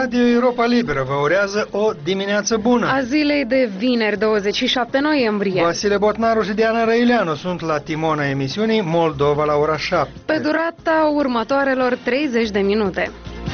Radio Europa Liberă vă urează o dimineață bună. A zilei de vineri 27 noiembrie. Vasile Botnaru și Diana Răileanu sunt la timona emisiunii Moldova la ora 7. Pe durata următoarelor 30 de minute.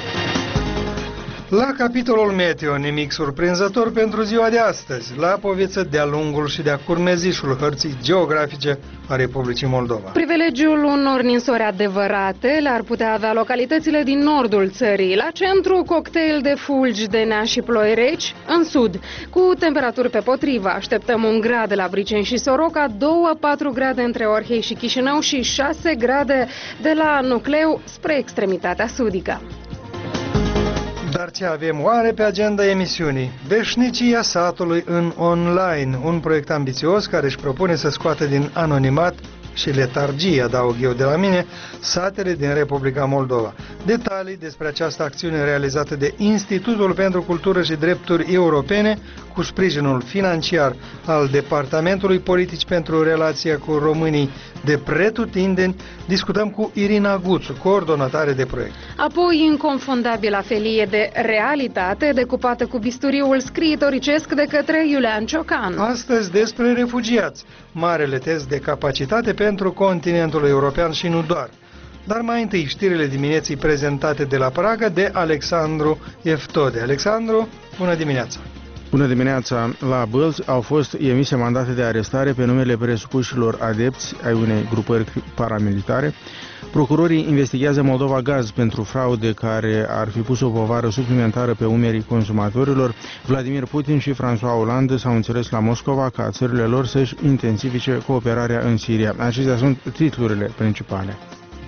La capitolul meteo, nimic surprinzător pentru ziua de astăzi. La Poviță, de-a lungul și de-a curmezișul hărții geografice a Republicii Moldova. Privilegiul unor ninsori adevărate le-ar putea avea localitățile din nordul țării. La centru, cocktail de fulgi, denea și ploi reci. În sud, cu temperaturi pe potrivă, așteptăm 1 grad la Briceni și Soroca, 2-4 grade între Orhei și Chișinău și 6 grade de la nucleu spre extremitatea sudică. Dar ce avem oare pe agenda emisiunii? Veșnicia satului în online, un proiect ambițios care își propune să scoată din anonimat și letargie, adaug eu de la mine, satele din Republica Moldova. Detalii despre această acțiune realizată de Institutul pentru Cultură și Drepturi Europene cu sprijinul financiar al Departamentului Politici pentru Relația cu Românii de pretutindeni, discutăm cu Irina Guțu, coordonatare de proiect. Apoi, inconfundabila felie de realitate decupată cu bisturiul scriitoricesc de către Iulian Ciocan. Astăzi despre refugiați, marele test de capacitate pentru continentul european și nu doar. Dar mai întâi știrile dimineții prezentate de la Praga de Alexandru Eftode. Alexandru, bună dimineața! Bună dimineața! La Bălți au fost emise mandate de arestare pe numele presupușilor adepți ai unei grupări paramilitare. Procurorii investigează Moldova Gaz pentru fraude care ar fi pus o povară suplimentară pe umerii consumatorilor. Vladimir Putin și François Hollande s-au înțeles la Moscova ca țările lor să-și intensifice cooperarea în Siria. Acestea sunt titlurile principale.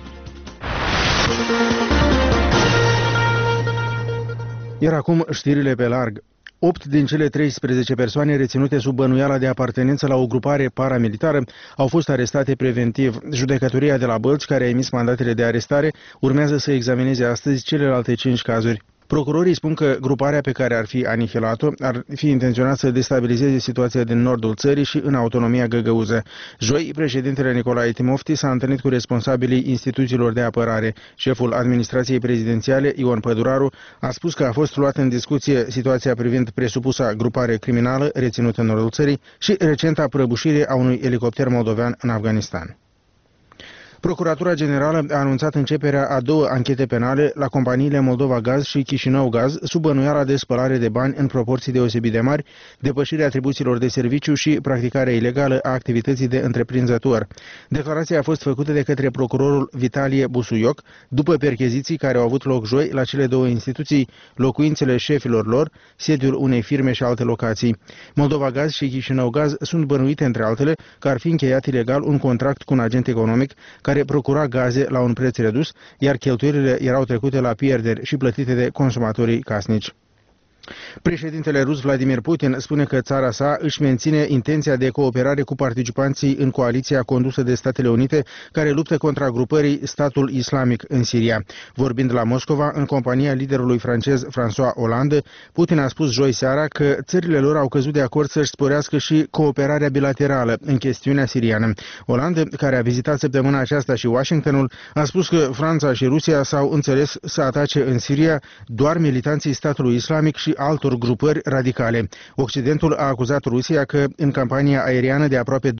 Iar acum știrile pe larg. 8 din cele 13 persoane reținute sub bănuiala de apartenență la o grupare paramilitară au fost arestate preventiv. Judecătoria de la Bălți, care a emis mandatele de arestare, urmează să examineze astăzi celelalte 5 cazuri. Procurorii spun că gruparea pe care ar fi anihilat-o ar fi intenționat să destabilizeze situația din nordul țării și în autonomia găgăuză. Joi, președintele Nicolae Timofti s-a întâlnit cu responsabilii instituțiilor de apărare. Șeful administrației prezidențiale, Ion Păduraru, a spus că a fost luat în discuție situația privind presupusa grupare criminală reținută în nordul țării și recenta prăbușire a unui elicopter moldovean în Afganistan. Procuratura Generală a anunțat începerea a 2 anchete penale la companiile Moldova Gaz și Chișinău Gaz sub bănuiala de spălare de bani în proporții deosebit de mari, depășirea atribuțiilor de serviciu și practicarea ilegală a activității de întreprinzător. Declarația a fost făcută de către procurorul Vitalie Busuioc după percheziții care au avut loc joi la cele 2 instituții, locuințele șefilor lor, sediul unei firme și alte locații. Moldova Gaz și Chișinău Gaz sunt bănuite, între altele, că ar fi încheiat ilegal un contract cu un agent economic care procura gaze la un preț redus, iar cheltuielile erau trecute la pierderi și plătite de consumatorii casnici. Președintele rus Vladimir Putin spune că țara sa își menține intenția de cooperare cu participanții în coaliția condusă de Statele Unite care luptă contra grupării Statul Islamic în Siria. Vorbind la Moscova, în compania liderului francez François Hollande, Putin a spus joi seara că țările lor au căzut de acord să-și sporească și cooperarea bilaterală în chestiunea siriană. Hollande, care a vizitat săptămâna aceasta și Washingtonul, a spus că Franța și Rusia s-au înțeles să atace în Siria doar militanții Statului Islamic și altor grupări radicale. Occidentul a acuzat Rusia că, în campania aeriană de aproape